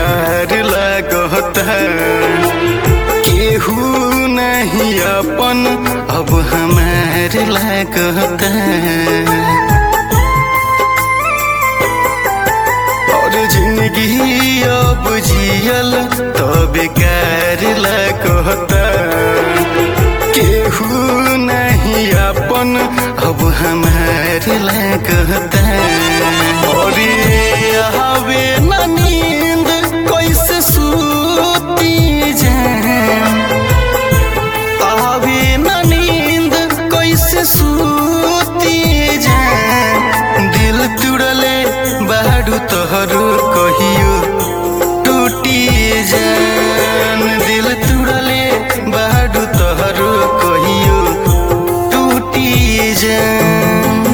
बेकार लागता, केहू नहीं अपन अब हमार लागता। और जिंदगी अब जियल तो बेकार लागता, केहू नहीं अपन अब हमार लागता। और आवे न नींद कैसे सूती जाए, आवे न नींद कैसे सूती जाए। दिल तुड़ले बाड़ू तोहरो कहियो टूटी जान, दिल तुड़ले बाड़ू तोहरो कहियो टूटी जान।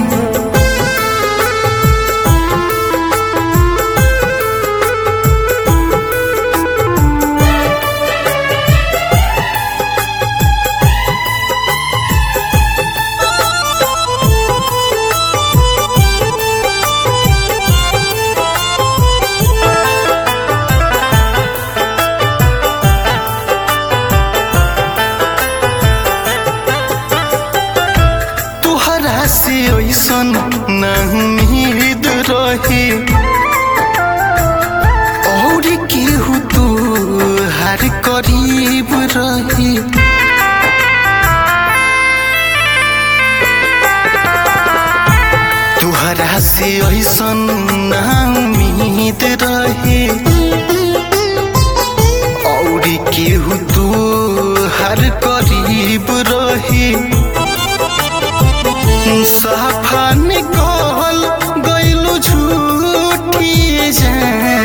से ऐसन ना उम्मीद रही, और केहू तू हर करीब रही। तुहरा से ऐसन ना उम्मीद रही, और केहू तू हर करीब रही। साफा निकल गइलू झूठी जान,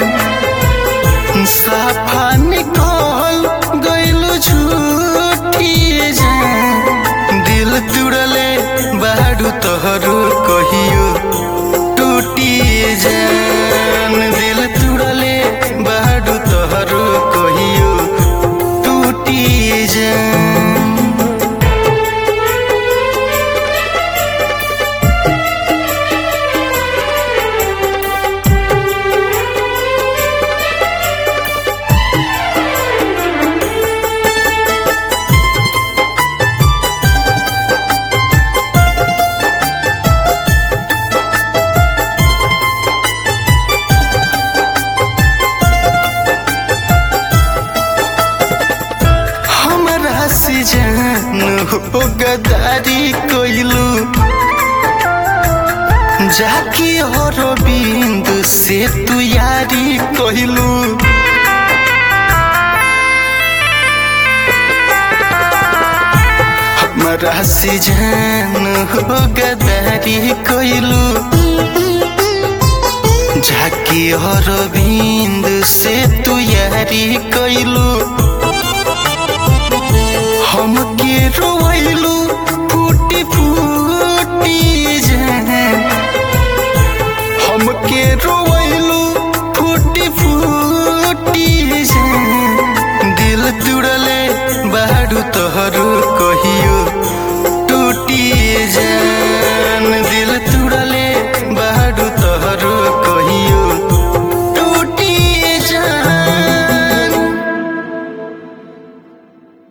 साफा निकल गइलू झूठी जान। दिल तुड़ले बाड़ू तोहरो कहियो टूटी जान, दिल तुड़ले बाड़ू तोहरो कहियो टूटी जान। जान हो गदारी कोइलू, जाकी और बिंद से तू यारी कोइलू। हमारा से जान हो गदारी कोइलू, जाकी और बिंद से तू यारी कोइलू।